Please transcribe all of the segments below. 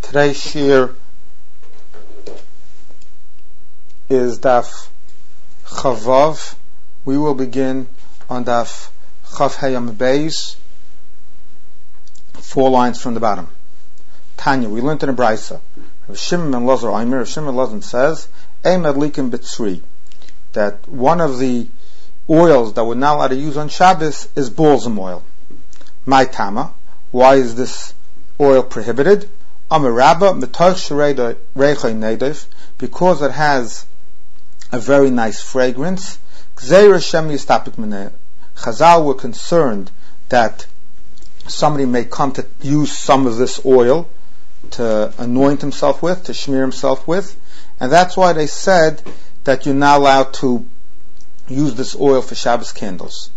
Today's shir is Daf Chavav. We will begin on Daf Chav Hayam Beis, 4 lines from the bottom. Tanya, we learned in a Brisa. Shimon ben Lazar Aimer, Shimon ben Lazar says, Ein Madlikin B'tzri, that one of the oils that we're not allowed to use on Shabbos is balsam oil. My Tama, why is this oil prohibited? Amarabba Metoch Sherei Reichai Nedev, because it has a very nice fragrance. Gzeira Shem Yistapik Meneh. Chazal were concerned that somebody may come to use some of this oil to anoint himself with, to smear himself with, and that's why they said that you're not allowed to use this oil for Shabbos candles.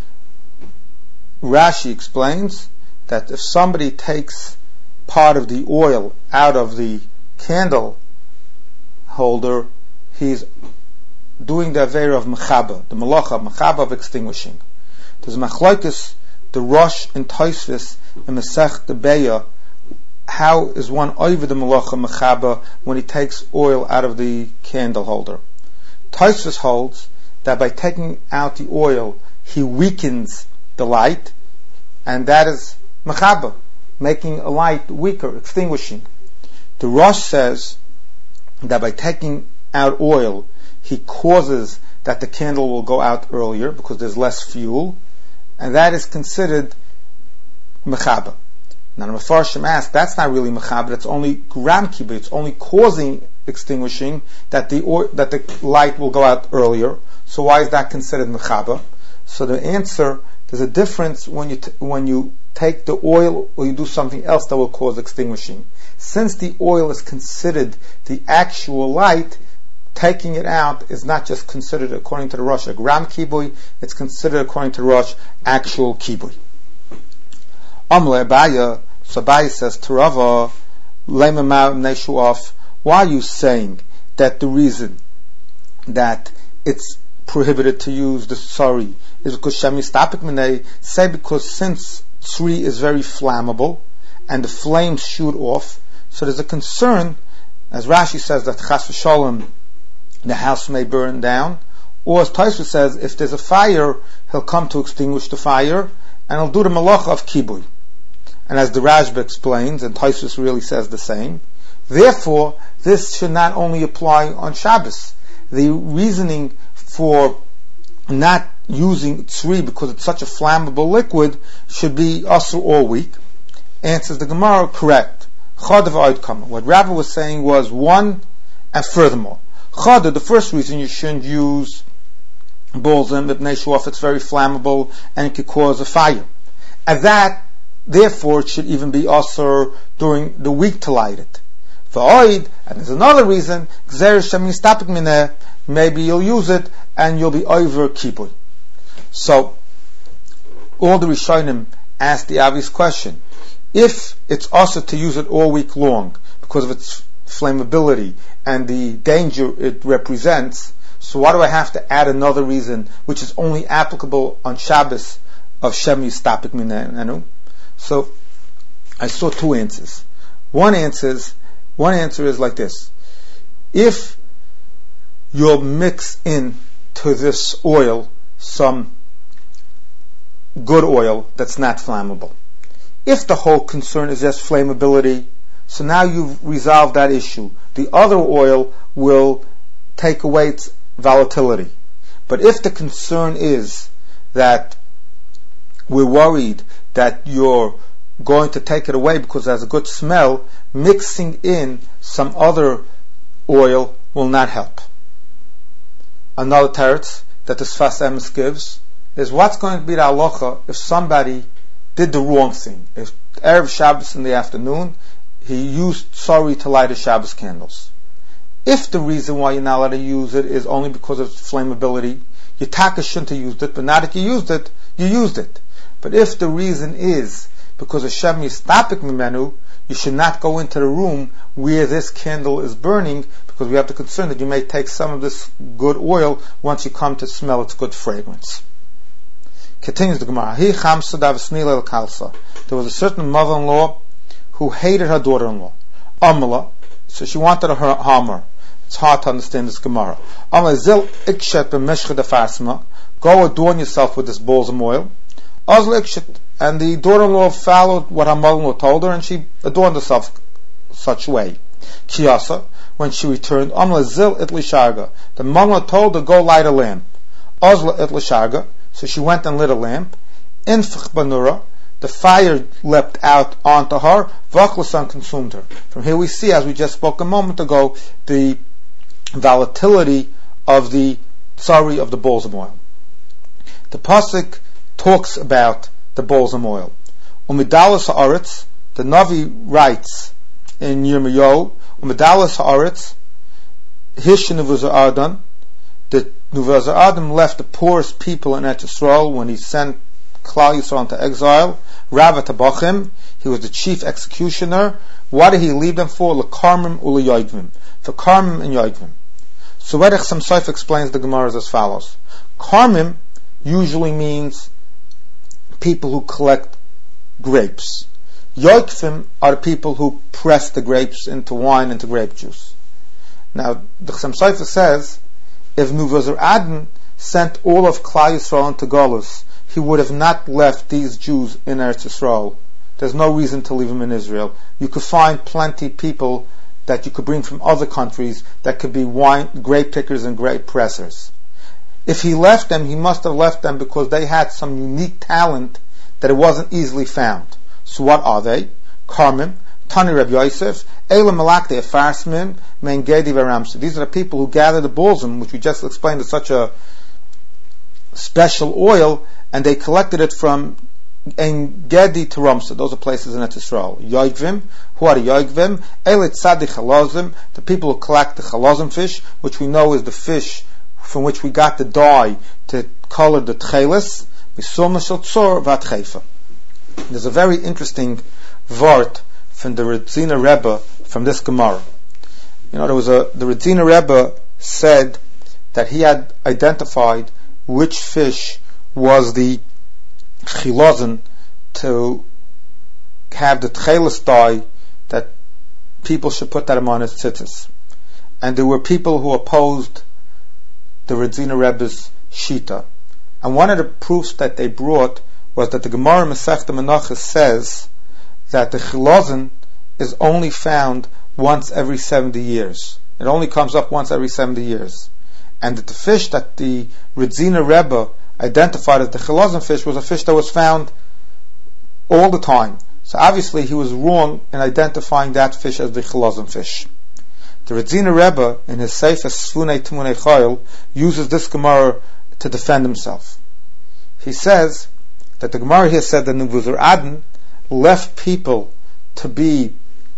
Rashi explains that if somebody takes part of the oil out of the candle holder, he's doing the avera of mechaba, the malacha, mechaba of extinguishing. There's machlokes, the Rosh and Tosfos in Masech the Beya, how is one over the malacha mechaba when he takes oil out of the candle holder? Tosfos holds that by taking out the oil, he weakens the light, and that is mechaba, making a light weaker, extinguishing. The Rosh says that by taking out oil, he causes that the candle will go out earlier because there's less fuel, and that is considered mechaba. Now the Mefarshim asked, that's not really mechaba, it's only gram kibbutz, it's only causing extinguishing that the light will go out earlier. So why is that considered mechaba? So the answer, there's a difference when you take the oil or you do something else that will cause extinguishing. Since the oil is considered the actual light, taking it out is not just considered according to the Rosh a gram kibui, it's considered according to the Rosh actual kibui. Amle Abaya, so Abaya says to Rava, why are you saying that the reason that it's prohibited to use the sari is because Shemistapik Minei, say because since tzri is very flammable and the flames shoot off, so there's a concern, as Rashi says, that chas v'sholem, the house may burn down, or as Tosfos says, if there's a fire, he'll come to extinguish the fire, and he'll do the malacha of kibui. And as the Rashba explains, and Tosfos really says the same, therefore, this should not only apply on Shabbos. The reasoning for not using tzri because it's such a flammable liquid should be asur all week. Answers the Gemara, correct. Chadav outcome. What Rabbi was saying was one, and furthermore, Chadav, the first reason you shouldn't use balsam, if it's very flammable and it could cause a fire. And that, therefore, it should even be asur during the week to light it. And there's another reason, maybe you'll use it and you'll be over kibui. So, all the Rishonim asked the obvious question. If it's also to use it all week long because of its flammability and the danger it represents, so why do I have to add another reason which is only applicable on Shabbos of Shem Yistapik Minenu? So, I saw 2 answers. One answer is like this. If you'll mix in to this oil some good oil that's not flammable. If the whole concern is just flammability, so now you've resolved that issue. The other oil will take away its volatility. But if the concern is that we're worried that you're going to take it away because it has a good smell, mixing in some other oil will not help. Another teretz that the Sfas Emes gives is what's going to be the halacha if somebody did the wrong thing. If Erev Shabbos in the afternoon, he used sari to light his Shabbos candles. If the reason why you're not allowed to use it is only because of flammability, your taka shouldn't have used it, but now that you used it, you used it. But if the reason is because of Shem Yistapik Mimenu, you should not go into the room where this candle is burning, because we have the concern that you may take some of this good oil once you come to smell its good fragrance. Continues the Gemara. There was a certain mother-in-law who hated her daughter-in-law. Amala, so she wanted her hammer. It's hard to understand this Gemara. Amala zil ikshet b'meshcha defarsma. Go adorn yourself with this balls of oil. Azl ikshet, and the daughter-in-law followed what her mother-in-law told her, and she adorned herself such way. Kiyasa, when she returned, Amla zil itlisharga. The mother told her, go light a lamp. Azla itlisharga, so she went and lit a lamp. Infich banura, the fire leapt out onto her. Vachlasan consumed her. From here we see, as we just spoke a moment ago, the volatility of the tsari of the balls of oil. The pasuk talks about the balls of oil. Umidalas haaretz, the Navi writes in Yirmiyahu, Umidalas haaretz, Hish Nuvuzar Adam, the Nuvuzar Adam left the poorest people in Eretz Yisrael when he sent Klal Yisrael into exile. Rav Tabachim, he was the chief executioner. What did he leave them for? L'karmim u'le'yoigvim, for karmim and yoigvim. So Redech Samsoif explains the Gemara as follows. Karmim usually means people who collect grapes. Yoikvim are the people who press the grapes into wine, into grape juice. Now, the Chassam Sofer says, if Nuvuzar Adon sent all of Klal Yisrael into Golus, he would have not left these Jews in Eretz Yisrael. There's no reason to leave them in Israel. You could find plenty people that you could bring from other countries that could be grape pickers and grape pressers. If he left them, he must have left them because they had some unique talent that it wasn't easily found. So what are they? Karmim, Tani Reb Yosef, Eila Malakte Farsmin, Men Gedi Varamsa. These are the people who gather the balsam, which we just explained is such a special oil, and they collected it from En Gedi to Ramsa. Those are places in Eretz Yisrael. Yoigvim, who are the Yoigvim? Eila Tzadi Chalazim, the people who collect the Chalazim fish, which we know is the fish from which we got the dye to color the tchelis. There's a very interesting vart from the Radzina Rebbe from this Gemara. The Radzina Rebbe said that he had identified which fish was the chilazon to have the tchelis dye that people should put that on his tzitzis. And there were people who opposed the Radzina Rebbe's shita. And one of the proofs that they brought was that the Gemara Masechta Menachos says that the chilazon is only found once every 70 years. It only comes up once every 70 years. And that the fish that the Radzina Rebbe identified as the chilazon fish was a fish that was found all the time. So obviously he was wrong in identifying that fish as the chilazon fish. The Radzina Rebbe, in his Sefer Sfunei Tmunei Chayil, uses this Gemara to defend himself. He says that the Gemara here said that Nuvuzar Adon left people to be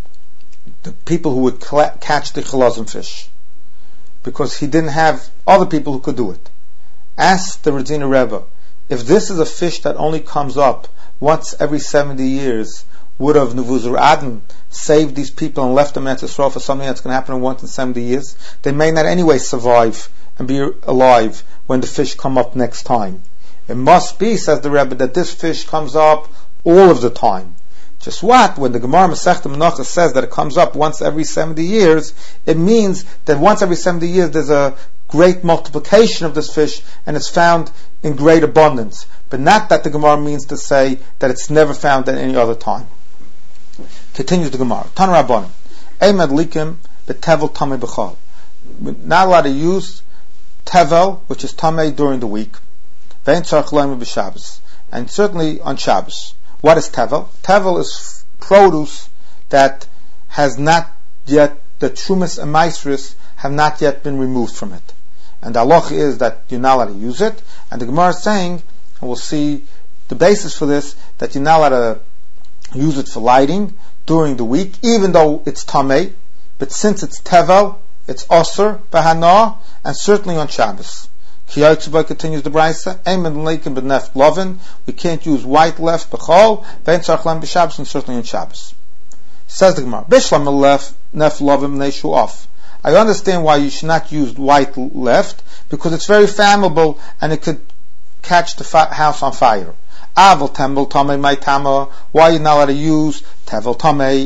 the people who would catch the chilazon fish, because he didn't have other people who could do it. Ask the Radzina Rebbe, if this is a fish that only comes up once every 70 years, would have Nuvuzar Adon saved these people and left them in Eretz Yisrael for something that's going to happen in once in 70 years? They may not anyway survive and be alive when the fish come up next time. It must be, says the Rebbe, that this fish comes up all of the time. Just what? When the Gemara Masechta Menachos says that it comes up once every 70 years, it means that once every 70 years there's a great multiplication of this fish and it's found in great abundance. But not that the Gemara means to say that it's never found at any other time. Continues the Gemara. Tan Rabbanim. Eimad likim betevel tamei b'chol. We're not allowed to use tevel, which is tamei, during the week. Vein tzarich loim b'Shabbos. And certainly on Shabbos. What is tevel? Tevel is produce that has not yet, the trumas and maisris have not yet been removed from it. And the halacha is that you're not allowed to use it. And the Gemara is saying, and we'll see the basis for this, that you're not allowed to use it for lighting during the week, even though it's tamei. But since it's tevel, it's osur b'hana, and certainly on Shabbos. Kiyotzuba continues the Brisa. Eimen leikim b'neft lovin. We can't use white left b'chol. Vein tzarich b'Shabbos, and certainly on Shabbos. Says the Gemara. Bishlam neft lovin neishu off. I understand why you should not use white left, because it's very flammable and it could catch the house on fire. Aval tembel tamei my tama. Why are you not allowed to use tevel tamei?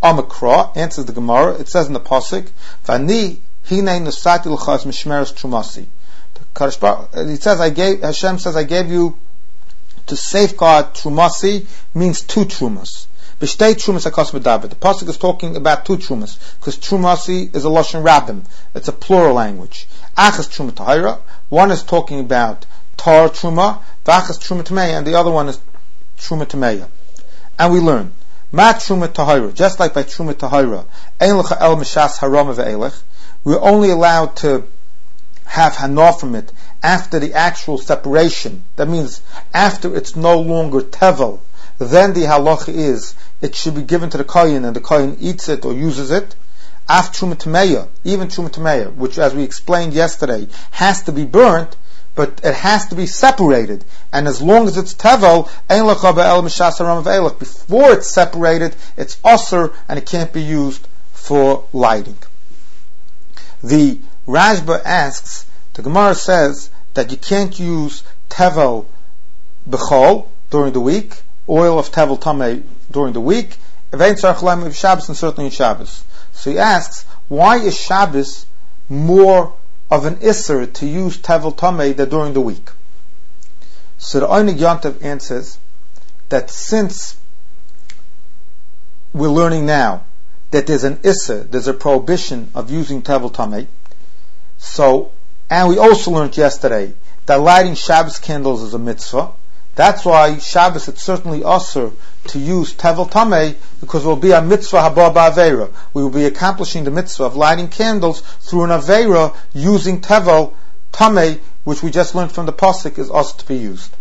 Amakra, answers the Gemara. It says in the pasuk, "Vani hinei nusati l'chas mishmeres trumasi." It says, Hashem says, I gave you to safeguard trumasi, means 2 trumas. B'shtei trumas hakas b'david. The pasuk is talking about 2 trumas, because trumasi is a lashon rabbim. It's a plural language. Achas truma tahira. One is talking about tar truma, v'achas truma tameya, and the other one is truma tameya. And we learn, ma truma tahira, just like by truma tahira, ein lecha el mishas harama ve'elech. We're only allowed to have hana from it after the actual separation. That means after it's no longer tevel. Then the halacha is it should be given to the kohen, and the kohen eats it or uses it. Af truma tameya, even truma tameya, which, as we explained yesterday, has to be burnt, but it has to be separated. And as long as it's tevel, ein lecha be'el mishas haram ve'elech. Before it's separated, it's osur, and it can't be used for lighting. The Rashba asks, the Gemara says that you can't use tevel b'chol during the week, oil of tevel tameh during the week, evein tzarich laim of Shabbos, and certainly in Shabbos. So he asks, why is Shabbos more of an isser to use tevel tameh than during the week? So the Einig Yontav answers that since we're learning now that there's an isser, there's a prohibition of using tevel tameh, so, and we also learned yesterday that lighting Shabbos candles is a mitzvah. That's why Shabbos it's certainly usher to use tevel tameh, because it will be a mitzvah haba ba'aveira. We will be accomplishing the mitzvah of lighting candles through an aveira using tevel tameh, which we just learned from the pasuk is usher to be used.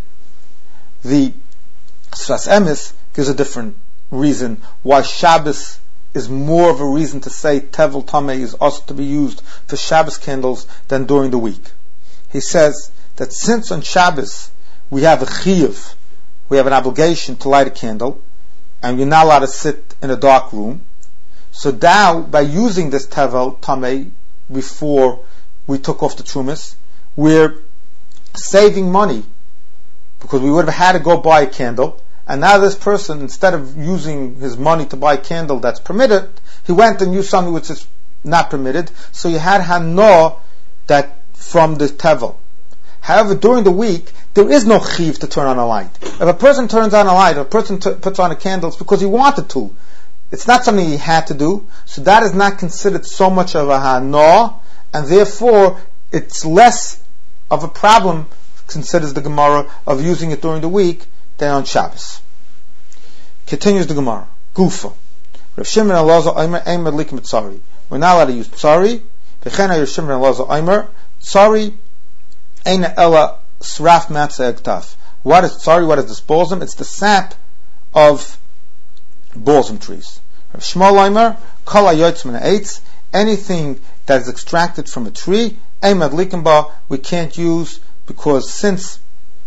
The Sfas Emes gives a different reason why Shabbos is more of a reason to say tevel tameh is also to be used for Shabbos candles than during the week. He says that since on Shabbos we have a chiyuv, we have an obligation to light a candle, and you're not allowed to sit in a dark room, so now by using this tevel tameh before we took off the trumas, we're saving money, because we would have had to go buy a candle. And now this person, instead of using his money to buy a candle that's permitted, he went and used something which is not permitted. So you had hana that from the tevel. However, during the week, there is no chiv to turn on a light. If a person turns on a light, or a person puts on a candle, it's because he wanted to. It's not something he had to do. So that is not considered so much of a hana, and therefore it's less of a problem, considers the Gemara, of using it during the week than on Shabbos. Continues the Gemara. Gufa. Rav Shimon Elazar Omer Eimer Likim Tzari. We're not allowed to use Tzari. V'chena Rav Shimon Elazar Omer Tzari Eina Ela Sraf Matzah Egtaf. What is Tzari? What is this balsam? It's the sap of balsam trees. Rav Shmuel Omer Kol HaYotz Min HaEitz. Anything that is extracted from a tree, Eimer Likim Ba, we can't use, because since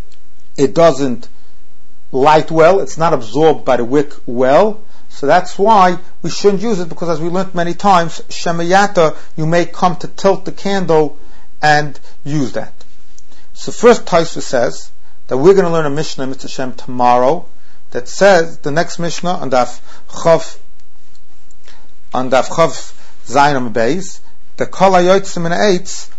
it doesn't light well, it's not absorbed by the wick well, so that's why we shouldn't use it, because as we learned many times, shemayata, you may come to tilt the candle and use that. So first Taisva says that we're going to learn a Mishnah, Mitzvah Shem, tomorrow, that says, the next Mishnah, on Daf Chav Zayin Beis, the Kol HaYotzim Min HaEitz,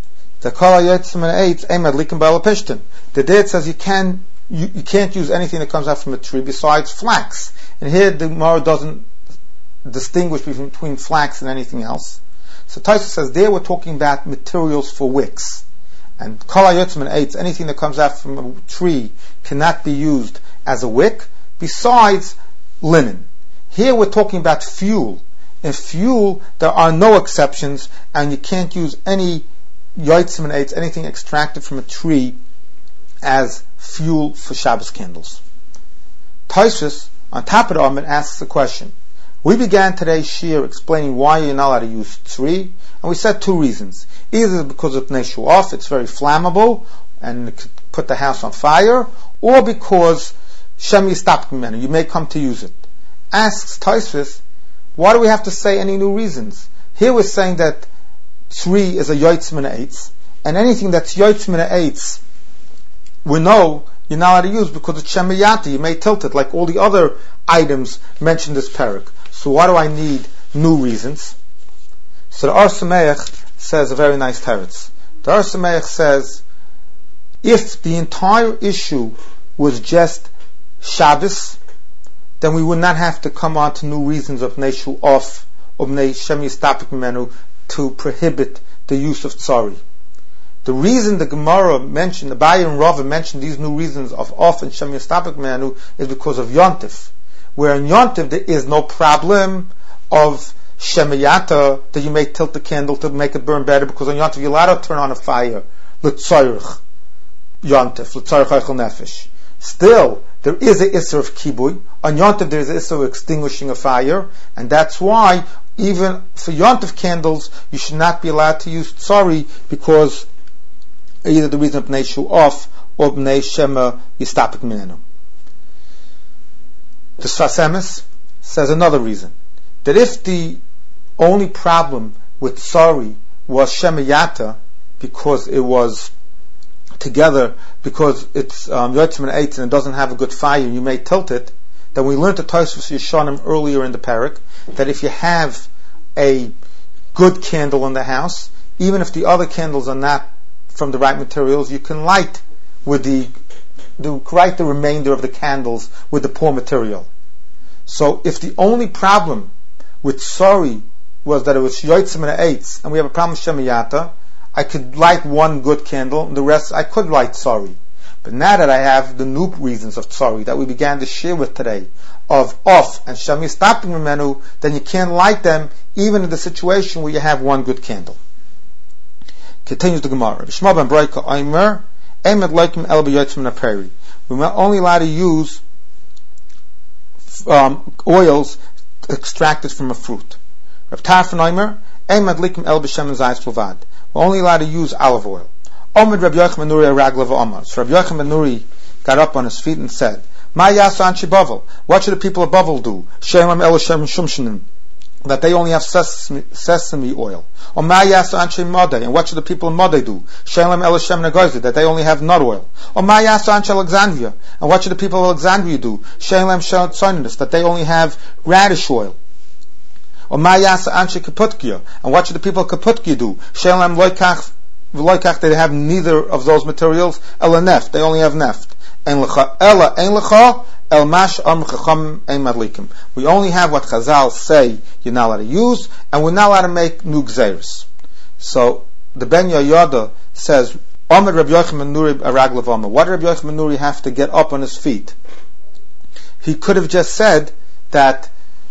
Eimed Likim Ba'al Pishtin. The day it says you can't use anything that comes out from a tree besides flax. And here the Gemara doesn't distinguish between flax and anything else. So Taisa says there we're talking about materials for wicks. And Kol HaYotzim Min HaEitz, anything that comes out from a tree cannot be used as a wick besides linen. Here we're talking about fuel. In fuel there are no exceptions, and you can't use any Yotzim Min HaEitz, anything extracted from a tree, as fuel for Shabbos candles. Tosfos, on top of the Amid, asks the question. We began today's shiur explaining why you're not allowed to use tree, and we said 2 reasons. Either because of Pnei Shu'af, it's very flammable, and it could put the house on fire, or because Shem Yistapk Mimenu, you may come to use it. Asks Tosfos, why do we have to say any new reasons? Here we're saying that tree is a Yotzim Min HaEitz, and anything that's Yotzim Min HaEitz, we know you're not allowed to use because it's Shemayati, you may tilt it like all the other items mentioned in this parak. So why do I need new reasons? So the Or Sameach says a very nice teretz. The Or Sameach says, if the entire issue was just Shabbos, then we would not have to come on to new reasons of Bnei Shu'af, of Bnei Shem Yistapik Mimenu, to prohibit the use of Tzari. The reason the Gemara mentioned, the Abaye and Rava mentioned these new reasons of Of and Shem Yistapik Mimenu is because of Yontif. Where in Yontif there is no problem of Shemiyata, that you may tilt the candle to make it burn better, because on Yontif you're allowed to turn on a fire. L'tzorich Yontif, l'tzorich Eichel Nefesh. Still, there is an Isser of Kibui. On Yontif there is an Isser of extinguishing a fire, and that's why even for Yontif candles you should not be allowed to use Tzari, because either the reason of Bnei Shu'af or Bnei Shema Yistapik Minenu. The Sfas Emes says another reason, that if the only problem with Tzari was Shemayata, because it was together, because it's Yotzim and Eitz and it doesn't have a good fire, you may tilt it, then we learned the Tosfos Yeshanim earlier in the parak, that if you have a good candle in the house, even if the other candles are not from the right materials, you can light with the remainder of the candles with the poor material. So if the only problem with Tzari was that it was Yotzim and Eitz, and we have a problem with Shemayata, I could light one good candle, and the rest I could light Tzari. But now that I have the new reasons of Tzari that we began to share with today, of Of and Shem Yistapik Mimenu, then you can't light them even in the situation where you have one good candle. Continues the Gemara. Shmuel ben Broika Omer, Emet Loikim El B'Yotzim Naperi. We're only allowed to use oils extracted from a fruit. Rav Tarfon Omer, Emet Likim El B'Shem Zayis Pluvad. We're only allowed to use olive oil. Omed Rabbi Yochanan ben Nuri Araglav Omar. So Rabbi Yochanan ben Nuri got up on his feet and said, Ma Yasu Anshi Bavel. What should the people of Bavel do? She'em El Shem Shumshinim. That they only have sesame oil. Or Ma Yasu Anshi Modeh. And what should the people of Modeh do? She'em El Shem Nagoyze. That they only have nut oil. Or Ma Yasu Anshi Alexandria. And what should the people of Alexandria do? She'em Shel Tzoninus. That they only have radish oil. Or Ma Yasu Anshi Kaputkia. And what should the people of Kaputkia do? She'em Loikach. They have neither of those materials. Ela neft. They only have neft. Ela ein lecha el mash am chacham ein madlikim. We only have what Chazal say you're not allowed to use, and we're not allowed to make new gzeiros. So the Ben Yoyada says, Omer Rabbi Yochanan ben Nuri araglav Omer. What did Rabbi Yochanan ben Nuri have to get up on his feet? He could have just said that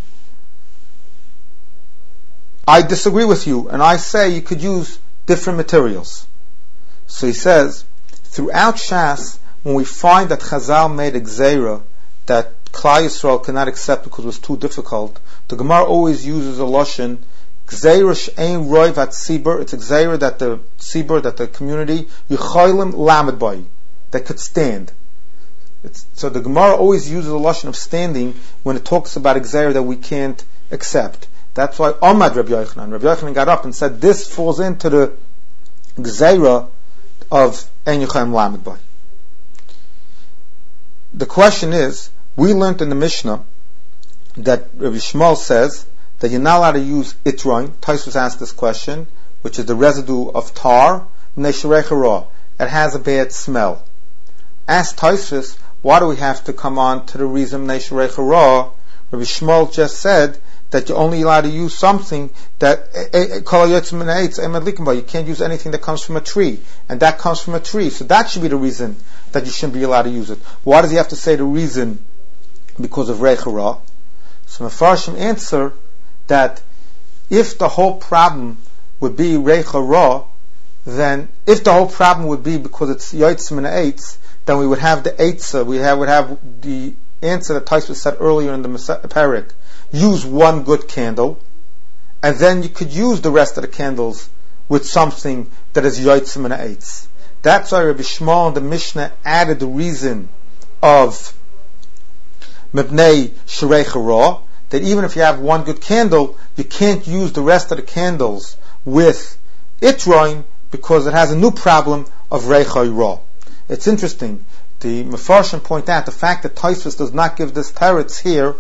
I disagree with you, and I say you could use different materials. So he says, throughout Shas, when we find that Chazal made a gzeira that Klal Yisrael cannot accept because it was too difficult, the Gemara always uses a lashon, gzeira she'ein roiv at tzibur. It's a gzeira that the tzibur, that the community, yicholim lamed by, that could stand. So the Gemara always uses a lashon of standing when it talks about a gzeira that we can't accept. That's why Omad Rabbi Yochanan got up and said, this falls into the gzeira of ein yicholim lamed by. The question is, we learned in the Mishnah that Rabbi Shmuel says that you're not allowed to use itroin. Tosfos asked this question, which is the residue of tar. It has a bad smell. Asked Tosfos, why do we have to come on to the reason Nesharei Ra? Rabbi Shmuel just said that you're only allowed to use something that you can't use anything that comes from a tree, and that comes from a tree. So that should be the reason that you shouldn't be allowed to use it. Why does he have to say the reason? Because of Reicha Ra. So Mefarshim answer that if the whole problem would be Reicha Ra, then if the whole problem would be because it's Yotzim and Eitz, then we would have the Eitzah, would have the answer that Tosfos said earlier in the parak. Use one good candle, and then you could use the rest of the candles with something that is Yotzim and Eitz. That's why Rabbi Shmuel in the Mishnah added the reason of Mebnei Shereicha Ra, that even if you have one good candle, you can't use the rest of the candles with Itroin because it has a new problem of Reicha Ra. It's interesting. The Mefarshim point out the fact that Tosfos does not give this teretz here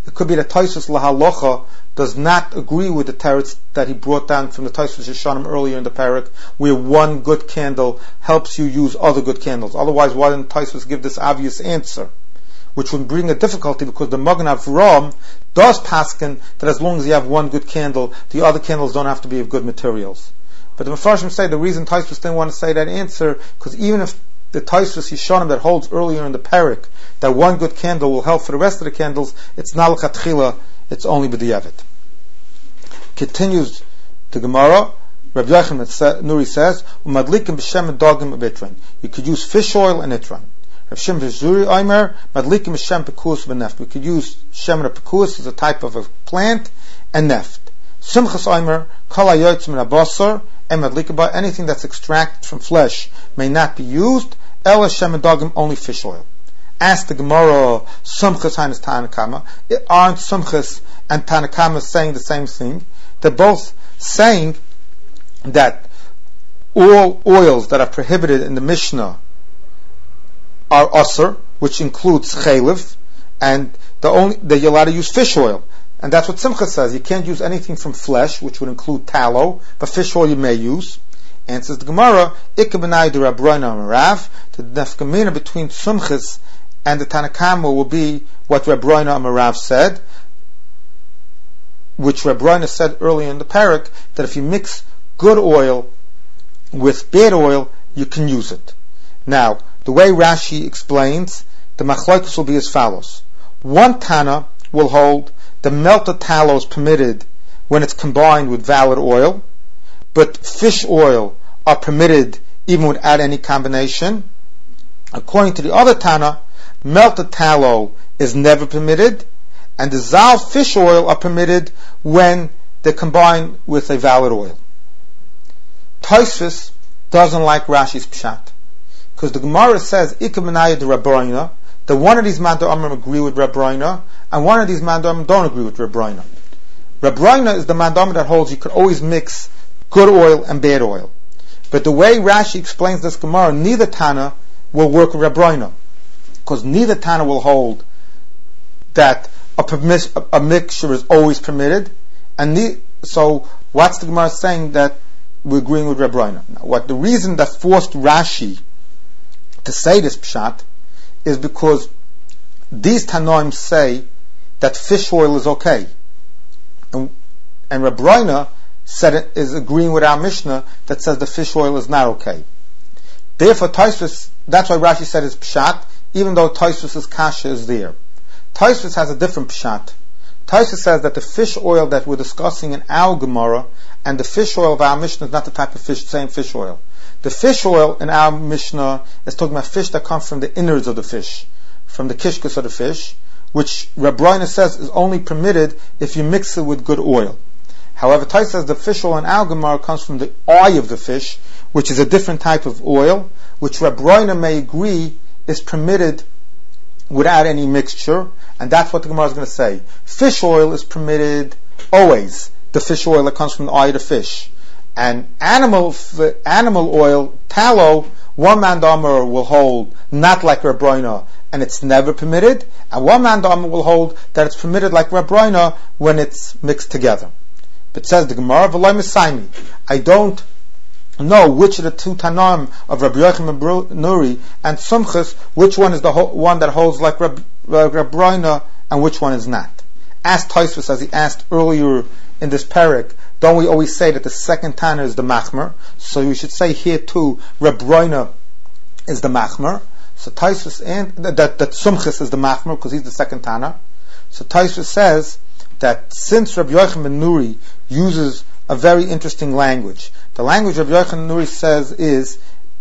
It could be that Tosfos Lahalocha does not agree with the teretz that he brought down from the Tosfos Yeshanim earlier in the parak, where one good candle helps you use other good candles. Otherwise, why didn't Tosfos give this obvious answer? Which would bring a difficulty, because the Magen Avraham does paskin that as long as you have one good candle, the other candles don't have to be of good materials. But the Mefarshim say the reason Tosfos didn't want to say that answer, because even if the Tosfos Yeshanim that holds earlier in the parak that one good candle will help for the rest of the candles, it's not l'chatchila, it's only b'diavad. Continues the Gemara. Rabbi Yochanan Nuri says, "Umadlikim b'shem dogim b'itran." You could use fish oil and itran. Rav Shimon Zuri Omer, "Madlikim b'shem pekus b'neft." We could use shemen of pekus as a type of a plant and neft. Simchas Omer, kol hayotz min habasar and madlikim ba. Anything that's extracted from flesh may not be used. Ela shemen dogim, only fish oil. Ask the Gemara, Sumchas Hainus Tanakama. Aren't Sumchas and Tanakama saying the same thing? They're both saying that all oils that are prohibited in the Mishnah are asr, which includes chaylev, and that you're allowed to use fish oil. And that's what Simcha says. You can't use anything from flesh, which would include tallow, but fish oil you may use. And says the Gemara, Ikabinai de Rabbrona Amarav, the nefkamina between Sumchas and the Tanakama will be what Rabbrona Amarav said, which Rabbrona said earlier in the parak, that if you mix good oil with bad oil, you can use it. Now, the way Rashi explains, the machlokes will be as follows. One Tana will hold the melted tallow is permitted when it's combined with valid oil, but fish oil are permitted even without any combination. According to the other Tana, melted tallow is never permitted, and dissolved fish oil are permitted when they're combined with a valid oil. Tosfos doesn't like Rashi's pshat, because the Gemara says Ikamanaya de Rabbrona, that one of these Mandoamim agree with Rabbrona, and one of these Mandoamim don't agree with Rabbrona. Rabbrona is the Mandoamim that holds you could always mix good oil and bad oil. But the way Rashi explains this Gemara, neither Tana will work with Rabbrona, because neither Tana will hold that a mixture is always permitted, and so what's the Gemara saying that we're agreeing with Rabbrona? Now, what the reason that forced Rashi to say this pshat is because these Tanoim say that fish oil is okay, and Rabbrona said it is agreeing with our Mishnah that says the fish oil is not okay. Therefore, Tosfos, that's why Rashi said it's pshat, even though Tosfos' kasha is there. Tosfos has a different pshat. Tosfos says that the fish oil that we're discussing in our Gemara and the fish oil of our Mishnah is not the type of fish, same fish oil. The fish oil in our Mishnah is talking about fish that come from the innards of the fish, from the kishkus of the fish, which Rabbrona says is only permitted if you mix it with good oil. However, Tosfos says the fish oil in our Gemara comes from the eye of the fish, which is a different type of oil, which Rabbrona may agree is permitted without any mixture, and that's what the Gemara is going to say. Fish oil is permitted always, the fish oil that comes from the eye of the fish. And animal oil, tallow, one Mandomer will hold not like Rabbrona, and it's never permitted, and one Mandomer will hold that it's permitted like Rabbrona when it's mixed together. But says the Gemara, V'loi Mesaimi, I don't know which of the two Tanaim of Rabbi Yochanan Nuri and Sumchas, which one is the one that holds like Rabbrona and which one is not. Ask Tosfos, as he asked earlier in this parak, don't we always say that the second Tana is the Machmer? So we should say here too, Rabbrona is the Machmer. So Tosfos, and that Sumchas is the Machmer because he's the second Tana. So Tosfos says that since Rabbi Yochanan Nuri uses a very interesting language, the language Rabbi Yochanan Nuri says is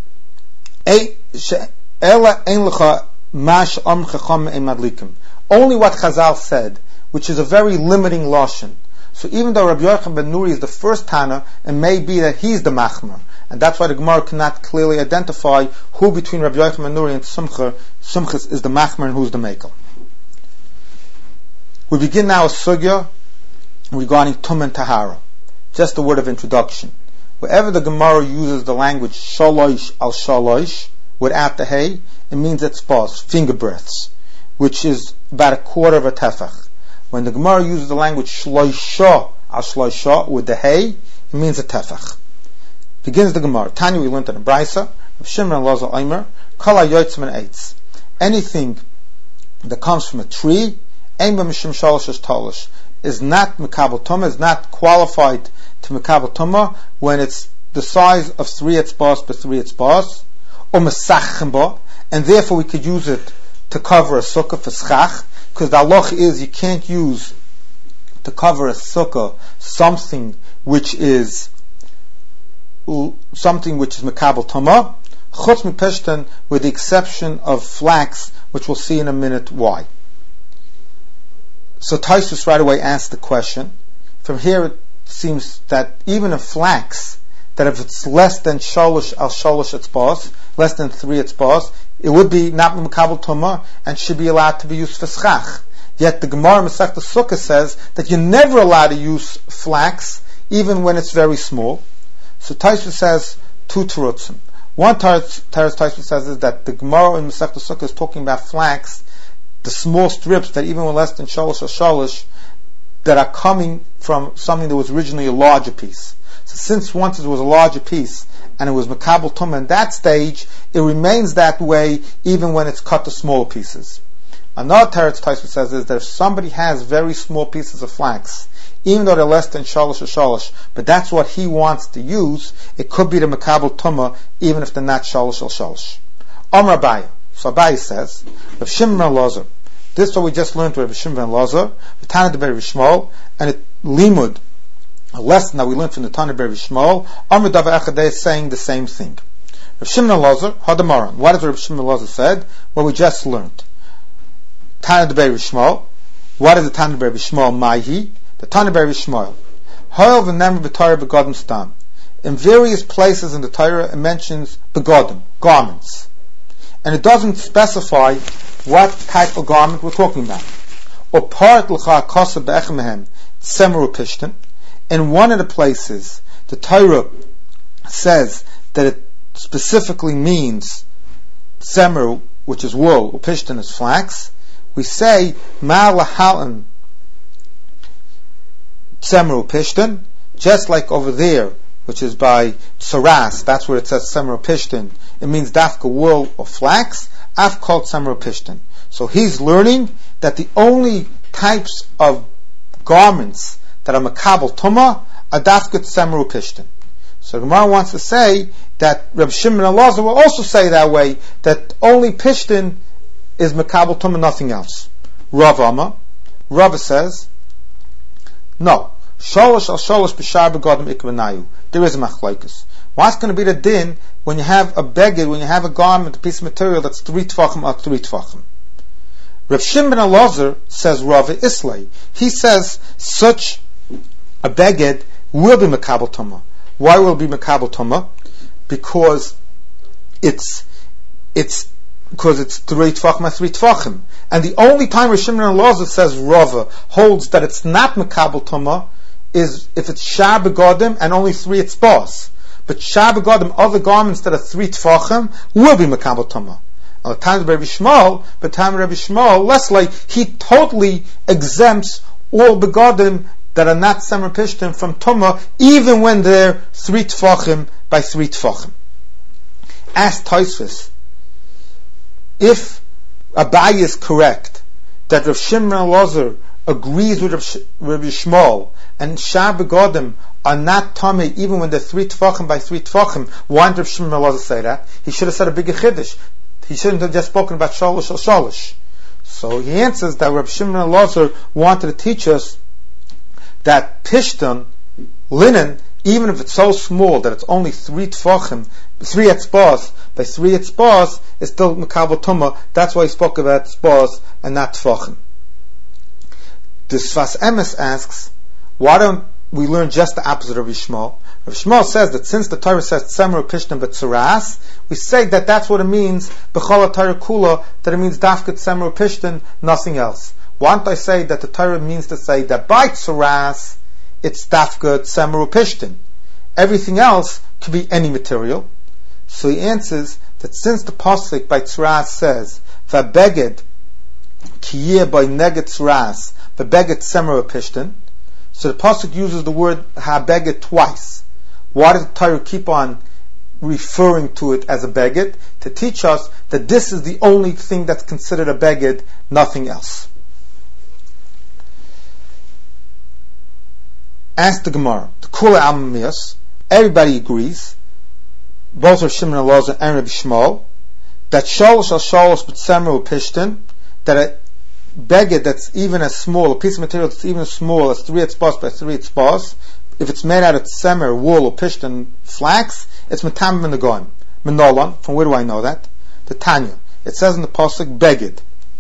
only what Chazal said, which is a very limiting lashon. So even though Rabbi Yochanan Nuri is the first Tana, it may be that he's the Machmer, and that's why the Gemara cannot clearly identify who between Rabbi Yochanan Nuri and Sumchas is the Machmer and who's the Mekel. We begin now a sugya regarding Tum and Tahara. Just a word of introduction. Wherever the Gemara uses the language shalosh al shalosh without the hay, it means it's spas, finger breaths, which is about a quarter of a tefach. when the Gemara uses the language shloisha al shloisha with the hey, it means a tefach. Begins the Gemara. Tanya, we learned in a brisa of Shimon and Loza Omer, kala yotzim and eitz. Anything that comes from a tree, ein b'mishim shalosh tolish, is not mekabel tuma, is not qualified to mekabel tuma when it's the size of 3 etzbas by 3 etzbas, or mesachim ba, and therefore we could use it to cover a sukkah for schach, because the halach is you can't use to cover a sukkah something which is mekabel tuma, chutz mipeshten, with the exception of flax, which we'll see in a minute why. So Taisus right away asked the question. From here it seems that even a flax, that if it's less than shalosh al shalosh etzbas, less than 3 etzbas, it would be not mekabel tuma and should be allowed to be used for schach. Yet the Gemara Masechta Sukkah says that you're never allowed to use flax even when it's very small. So Taisus says 2 terutzim. One teretz Taisus says is that the Gemara in Masechta Sukkah is talking about flax, the small strips that even when less than shalosh or shalosh, that are coming from something that was originally a larger piece. So since once it was a larger piece and it was mekabel tumah in that stage, it remains that way even when it's cut to smaller pieces. Another teretz Taisus says is that if somebody has very small pieces of flax, even though they're less than shalosh or shalosh, but that's what he wants to use, it could be the mekabel tumah even if they're not shalosh or shalosh. Amar Abaye. So Abaye says, Rav Shimon ben Elazar. This is what we just learned with Rav Shimon ben Elazar, the Tana Deber Shmuel, and it limud, a lesson that we learned from the Tana Deber Shmuel. Amar Davar Echadeh is saying the same thing. Rav Shimon ben Elazar, Hadamaran. What has Rav Shimon ben Elazar said? What we just learned. Tana Deber Shmuel. What is the Tana Deber Shmuel? Maihi. The Tana Deber Shmuel. Hoil v'nemer b'Torah begodim stam. In various places in the Torah it mentions begodim, garments. And it doesn't specify what type of garment we're talking about. Or part l'cha kosa be'echem mehem semeru pishtin. In one of the places, the Torah says that it specifically means semeru, which is wool, or pishtin is flax. We say ma lahalan semeru pishtin, just like over there, which is by tsaras, that's where it says semeru pishtin. It means dafka wool or flax. I've called semeru pishtin. So he's learning that the only types of garments that are mekabel tumah are dafka semeru pishtin. So the Gemara wants to say that Reb Shimon and Elazar will also say that way, that only pishtin is mekabel tumah, nothing else. Rav Amma, Rav says, no. Sholosh al sholosh b'shar begodim ikvanayu. There is a machlokes. What's going to be the din when you have a beged, when you have a garment, a piece of material that's 3 tvachim or 3 tvachim? Rav Shimon ben Elazar says Rava Islay. He says such a beged will be mekabel tumah. Why will it be mekabel tumah? Because it's 3 tvachim or 3 tvachim. And the only time Rav Shimon ben Elazar says Rava holds that it's not mekabel tumah is if it's shar begodim and only 3 etzbas. But shar begodim, other garments that are 3 tfachim, will be mekabel tumah. At the time of Rabbi Shmuel, Leslie, he totally exempts all begodim that are not semer pishtim from tumah, even when they're 3 tfachim by 3 tfachim. Ask Tosfos, if Abaye is correct that Rav Shimon ben Elazar agrees with Rabbi Shmuel, and shar begodim are not tummy even when they're 3 tfachim by 3 tfachim, why did Rav Shimon ben Elazar say that? He should have said a bigger chiddush. He shouldn't have just spoken about shalosh or shalosh. So he answers that Rav Shimon ben Elazar wanted to teach us that pishton, linen, even if it's so small that it's only 3 tfachim, 3 etzbas by 3 etzbas, is still mekabel tumah. That's why he spoke about etzbas and not tfachim. The Sfas Emes asks, why don't we learn just the opposite of Rav Shmuel? Rav Shmuel says that since the Torah says tzemer pishtim b'tzaras, we say that that's what it means b'chol Torah kula, that it means dafka tzemer pishtim, nothing else. Why don't I say that the Torah means to say that by tzaras it's dafka tzemer pishtim? Everything else could be any material. So he answers that since the pasuk by tzaras says v'beged kiyeh by neged tzaras, v'beged tzemer v'pishtin. So the pasuk uses the word ha-beged twice. Why does the Torah keep on referring to it as a beged? To teach us that this is the only thing that's considered a beged, nothing else. Ask the Gemara, the Kula Amamiyas, everybody agrees, both Rav Shimon Elazar and Rabbi Shmuel, that shalosh al shalosh b'tzemer u'pishtin, that a beged that's even as small, a piece of material that's even as small as 3 etzbas by 3 etzbas, if it's made out of tzemer, wool, or pishtin, flax, it's metam in the goyim. Menolan, from where do I know that? The Tanya. It says in the pasuk beged.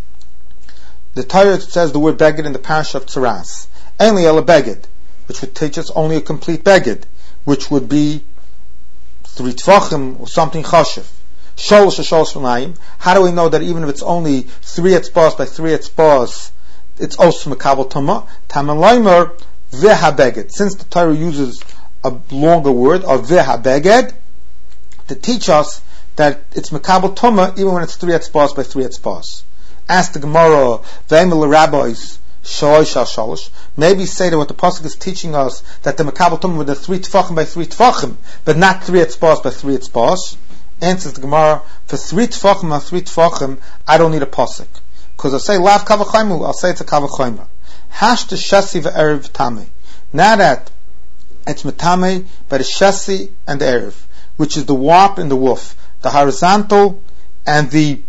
The Torah says the word beged in the parasha of Tzaras. Only el beged, which would teach us only a complete beged, which would be 3 tvachim or something chashiv. Sholosh or sholosh v'nayim. How do we know that even if it's only 3 etzbas by 3 etzbas, it's also mekabel tama? Taman leimer v'ha beged. Since the Torah uses a longer word of v'ha beged to teach us that it's mekabel tama even when it's 3 etzbas by 3 etzbas. Ask the Gemara, v'emel rabbis. Maybe say that what the pasuk is teaching us, that the mekabel tuma with the 3 tefachim by 3 tefachim, but not 3 etzbas by 3 etzbas. Answers the Gemara, for 3 tefachim and 3 tefachim, I don't need a pasuk, because I say lav kavachaymu, I'll say it's a kavachaymer. Hash the shesi ve'erev tame. Now that it's metame by the shesi and the erev, which is the warp and the woof, the horizontal and the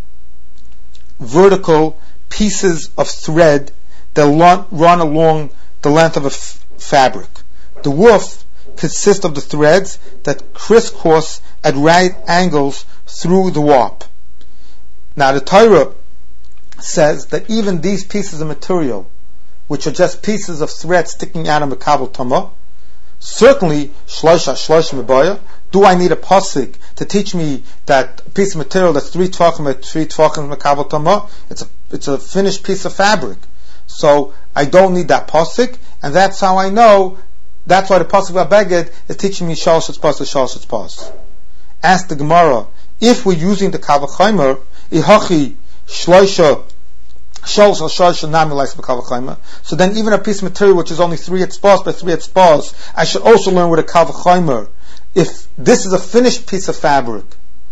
vertical pieces of thread that run along the length of a fabric. The woof consists of the threads that crisscross at right angles through the warp. Now the Torah says that even these pieces of material, which are just pieces of thread sticking out of mekabel tama, certainly shlosh mebaya. Do I need a pasuk to teach me that a piece of material that's 3 tvachim by 3 tvachim mekabel tama? It's a finished piece of fabric. So I don't need that pasuk, and that's how I know. That's why the pasuk about beged is teaching me shalosh etzbas. Ask the Gemara, if we're using the kavachaymer, ihachi shloisha shalosh al shalosh nami likes kavachaymer. So then even a piece of material which is only 3 etzbas by 3 etzbas, I should also learn with a kavachaymer. If this is a finished piece of fabric,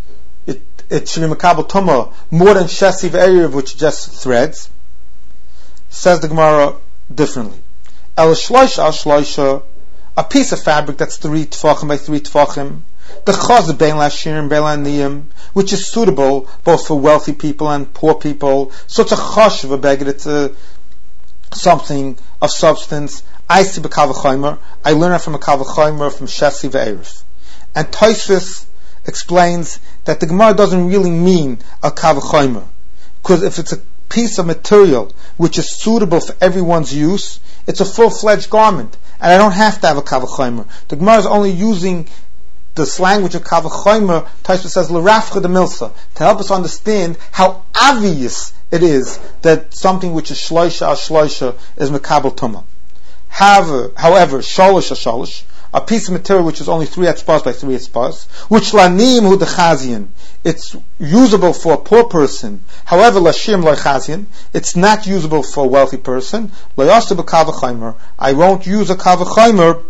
it should be mekabel tuma more than shesi ve'erev, which is just threads. Says the Gemara differently. El shloisha al shloisha, a piece of fabric that's 3 tefachim by 3 tefachim, the chaz bein lashir and bein laniyim, which is suitable both for wealthy people and poor people. So it's a chash of a beged, it's something of substance. I see b'kavachaymer, I learn it from a kavachaymer from shesi ve'erev. And Tosfos explains that the Gemara doesn't really mean a kavachaymer, because if it's a piece of material which is suitable for everyone's use, it's a full-fledged garment, and I don't have to have a kavachaymer. The Gemara is only using this language of kavachaymer. Tosfos says l'rafcha de milsa, to help us understand how obvious it is that something which is shloisha al shloisha is mekabel tuma. However, shalosh al shalosh, a piece of material which is only 3 etzbas by 3 etzbas, which lanim hu dechazian, it's usable for a poor person. However, lashim loichazian, it's not usable for a wealthy person. Loyasta b'kavachaymer, I won't use a kavachaymer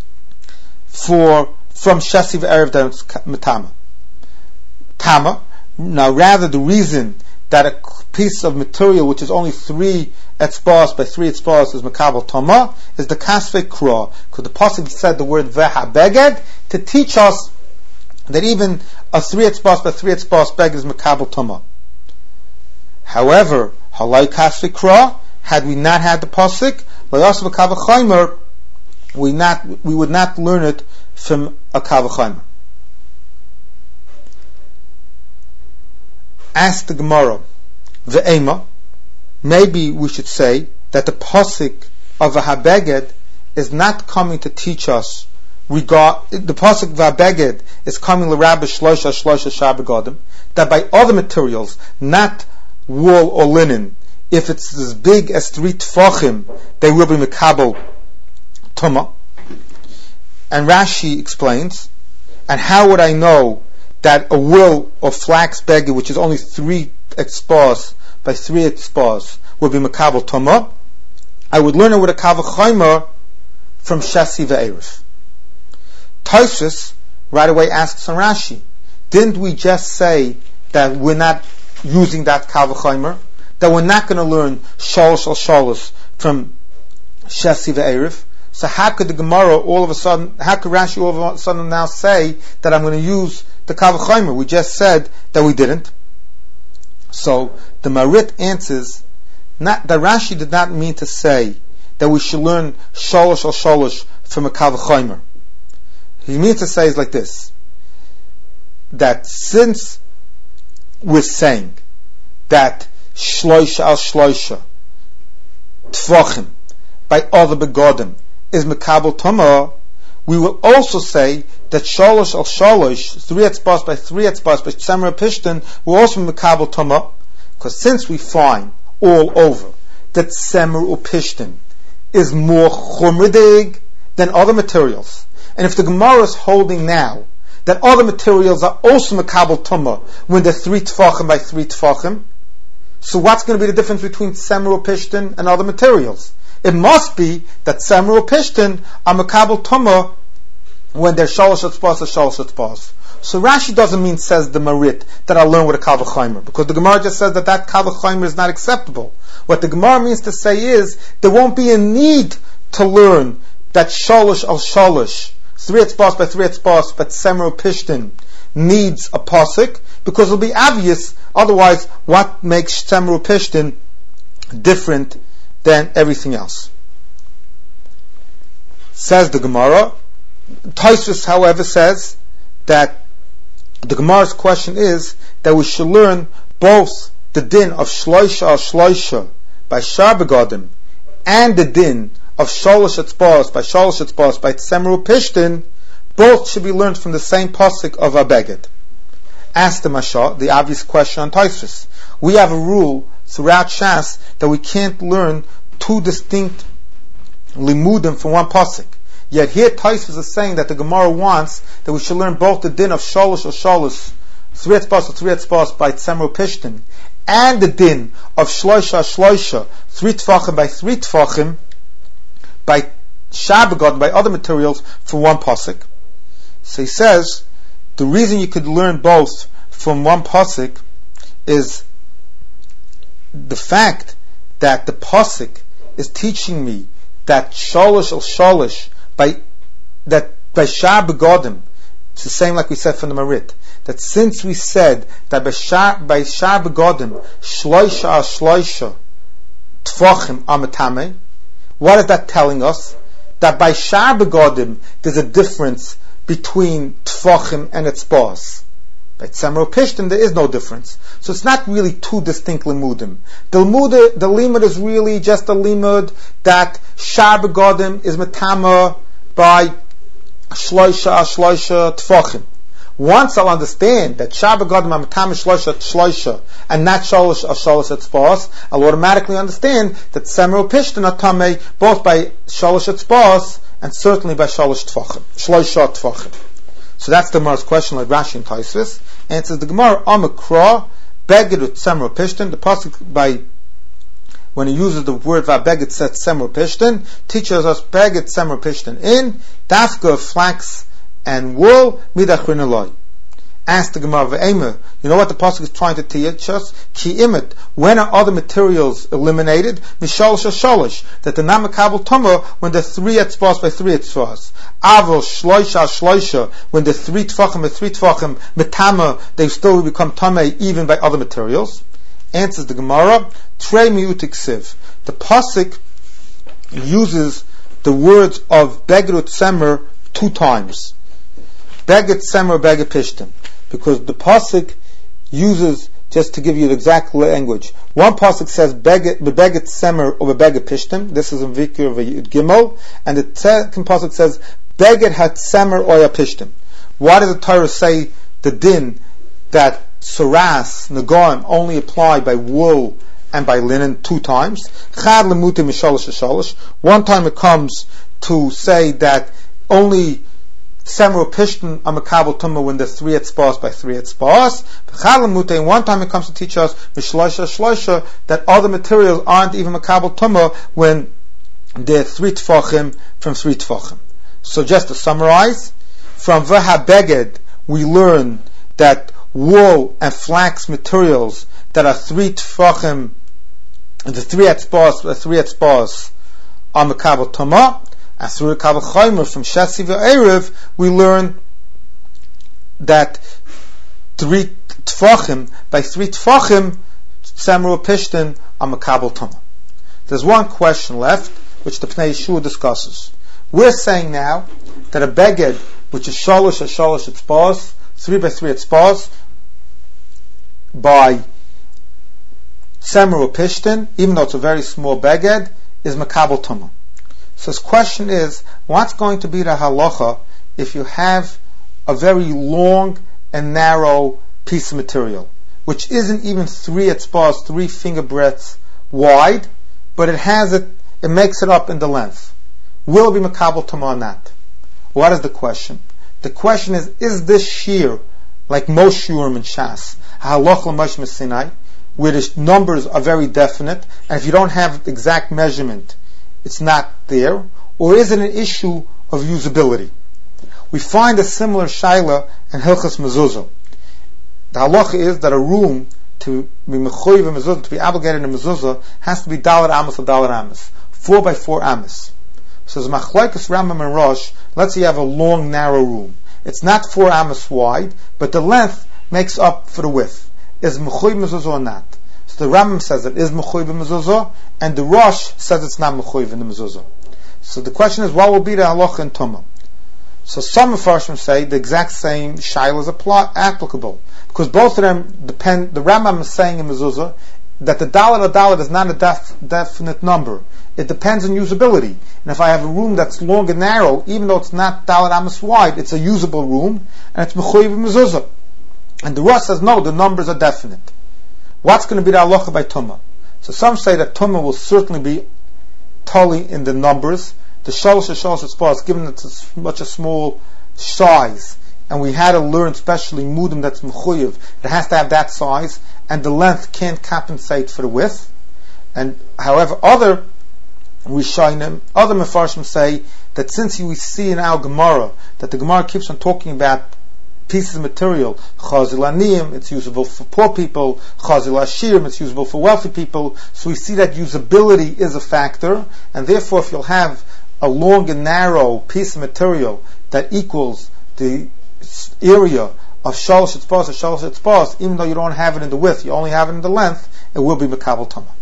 from shesi ve'erev that's metama. Tama. Now, rather, the reason that a piece of material which is only 3 etzbas by 3 etzbas is mekabel tama is the kasvei kra, because the pasuk said the word veha beged to teach us that even a 3 etzbas by 3 etzbas beged is mekabel tama. However, halai kasvei kra, had we not had the pasuk, layas v'kavachaymer, we would not learn it from a kavachaymer. Ask the Gemara, ve'ema, maybe we should say that the pasuk of v'habeged is not coming to teach us the pasuk v'habeged is coming l'rabbi shloisha shabegodim, that by other materials, not wool or linen, if it's as big as 3 tefachim, they will be mekabel tuma. And Rashi explains, and how would I know that a wool or flax beged, which is only 3 etzbas by 3 etzbas, will be mekabel tuma? I would learn it with a Kavachomer from Shasi Ve'erif. Tosfos right away asks on Rashi, didn't we just say that we're not using that Kavachomer? That we're not going to learn Shalosh al Shalosh from Shasi Ve'erif? So how could the Gemara all of a sudden, how could Rashi all of a sudden now say that I'm going to use the Kavachomer? We just said that we didn't. So the Marit answers, not that Rashi did not mean to say that we should learn Shalosh al Shalosh from a Kavachomer. He means to say is like this, that since we're saying that Shloisha al Shloisha Tfachim by other begodim is Mekabel Tumah, we will also say that Shalosh al Shalosh, 3 etzbas by 3 etzbas by Tzemer Pishtin, will also be Mekabel Tumah, because since we find all over that Tzemer Pishtin is more chumradig than other materials, and if the Gemara is holding now that other materials are also Mekabel Tumah when they're 3 Tfachim by 3 Tfachim, so what's going to be the difference between Tzemer Pishtin and other materials? It must be that Tzemer Pishtin are Mekabel Tumah when they're Shalosh Etzbas or Shalosh Etzbas. So Rashi doesn't mean, says the Marit, that I'll learn with a Kavachomer, because the Gemara just says that Kavachomer is not acceptable. What the Gemara means to say is, there won't be a need to learn that Shalosh al Shalosh, 3 etzbas by 3 etzbas, but Tzemer Pishtin needs a pasuk, because it'll be obvious, otherwise what makes Tzemer Pishtin different than everything else? Says the Gemara. Tosfos, however, says that the Gemara's question is that we should learn both the din of Shloisha al Shloisha by Shar Begodim and the din of Shalosh Etzbas by Shalosh Etzbas by Tzemer Pishtin. Both should be learned from the same pasuk of Abeged. Ask the Masha the obvious question on Tosfos. We have a rule throughout Shas that we can't learn 2 distinct limudim from one pasuk. Yet here Tosfos is saying that the Gemara wants that we should learn both the din of Shalosh or Shalosh, 3 etzbas or 3 etzbas by Tzemer Pishtin, and the din of Shloisha Shloisha, 3 Tfachim by 3 Tfachim by Shabbat, by other materials, for one pasuk. So he says the reason you could learn both from one pasuk is the fact that the pasuk is teaching me that Shalosh al Shalosh by Shar Begodim, it's the same like we said from the Marit, that since we said that by Shar Begodim Shloisha al Shloisha Tfachim Amatame, what is that telling us? That by Shar Begodim there's a difference between Tfachim and Etzbas. By Tzemer Pishtin there is no difference. So it's not really 2 distinct limudim. The limud is really just a limud that Shar Begodim is metama by Shloisha Shloisha Tfachim. Once I'll understand that Shar Begodim are metama Shloisha and not Shalosh Shalosh Etzbas, I'll automatically understand that Tzemer Pishtin are tamei both by Shalosh Etzbas and certainly by Shalosh Tfachim, Shloisha Tfachim. So that's the Gemara's question, like Rashi and Tosfos. Answers the Gemara, Amakra, Beged with Tzemer Pishtin. The pasuk by, when he uses the word Vabeged, says Tzemer Pishtin, teaches us Beged Tzemer Pishtin in, Dafka of flax and wool, Midachrin Eloi. Ask the Gemara, Ve'emer, you know what the pasuk is trying to teach us? Ki imit, when are other materials eliminated? Mishalosh Shalosh, that the Namakabel Tumah when the 3 etzbas by 3 etzbas. Avol Shloisha Shloisha, when the 3 Tfachim by 3 Tfachim metama, they still become tamei even by other materials. Answers the Gemara, Trei Miutik Siv. The pasuk uses the words of Beged Tzemer 2 times. Beged Tzemer, Beged Pishtin. Because the pasuk uses, just to give you the exact language, one pasuk says Beged Tzemer or Beged Pishtim. This is in Vikir of Yud Gimel, and the second pasuk says Beged HaTzemer Oya Pishtim. Why does the Torah say the din that Saras Nagoim only apply by wool and by linen 2 times? Chad Lemutim Mishalosh Shalosh. One time it comes to say that only Tzemer Pishtin are Mekabel Tumah when there's 3 etzbas by 3 etzbas. And one time it comes to teach us Mishloisha Shloisha that other materials aren't even Mekabel Tumah when they're 3 tfachim from 3 tfachim. So just to summarize, from V'habeged we learn that wool and flax materials that are 3 tfachim, the 3 etzbas are Mekabel Tama, and through the Kabel Chaimer from Shasi V'Erev we learn that 3 tfachim, by 3 tfachim, Samru Pishtin are Mekabel Tama. There's one question left, which the Pnei Yeshua discusses. We're saying now that a beged, which is shalosh etzbas, 3 by 3 etzbas, by Samru Pishtin, even though it's a very small beged, is Mekabel Tama. So his question is, what's going to be the halacha if you have a very long and narrow piece of material, which isn't even 3 etzbas, 3 finger breadths wide, but it makes it up in the length. Will it be Mekabel Tama or not? What is the question? The question is this shear like most shurim in Shas, halacha l'Moshe Sinai, where the numbers are very definite, and if you don't have exact measurement, it's not there, or is it an issue of usability? We find a similar shaila in Hilchas Mezuzah. The halacha is that a room to be mechuyev in mezuzah, to be obligated in mezuzah, has to be dalet amos or dalet amos, 4 by 4 amos. So as machlokes Rambam and Rosh, let's say you have a long, narrow room. It's not 4 amos wide, but the length makes up for the width. Is mechuyev mezuzah or not? So the Rambam says it is mechuyev in mezuzah, and the Rosh says it's not mechuyev in the mezuzah. So the question is, what will be the halacha in Tumah? So some Mefarshim say the exact same shaila is applicable, because both of them depend. The Rambam is saying in Mezuzah that the dalet is not a definite number. It depends on usability. And if I have a room that's long and narrow, even though it's not dalet amos wide, it's a usable room, and it's mechuyev mezuzah. And the Rosh says no, the numbers are definite. What's going to be the halacha by Tumah? So some say that Tumah will certainly be totally in the numbers. The shalosh etzbas, given that it's such a small size, and we had to learn especially mudim that's mechuyev, it has to have that size, and the length can't compensate for the width. And however, other Rishonim, other Mefarshim say that since we see in our Gemara that the Gemara keeps on talking about pieces of material, chazil aniyim, it's usable for poor people, chazil ashirim, it's usable for wealthy people, so we see that usability is a factor, and therefore if you'll have a long and narrow piece of material that equals the area of shalosh etzbas, even though you don't have it in the width, you only have it in the length, it will be Mekabel Tama.